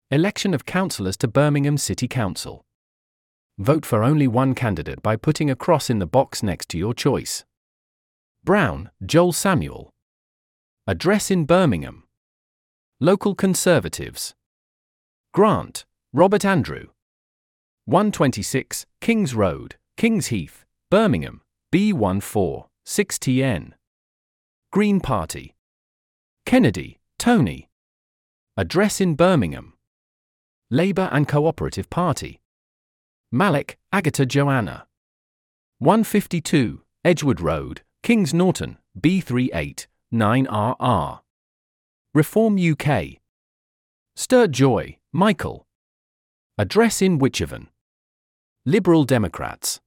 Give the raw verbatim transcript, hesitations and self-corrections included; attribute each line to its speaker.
Speaker 1: Election of councillors to Birmingham City Council. Vote for only one candidate by putting a cross in the box next to your choice. Brown, Joel Samuel. Address in Birmingham. Local Conservatives. Grant, Robert Andrew. one twenty-six, Kings Road, Kings Heath, Birmingham, B one four six T N. Green Party. Kennedy, Tony. Address in Birmingham. Labour and Cooperative Party. Malik, Agatha Joanna. one fifty-two, Edgewood Road, Kings Norton, B three eight nine R R. Reform U K. Sturt Joy, Michael. Address in Wychervan. Liberal Democrats.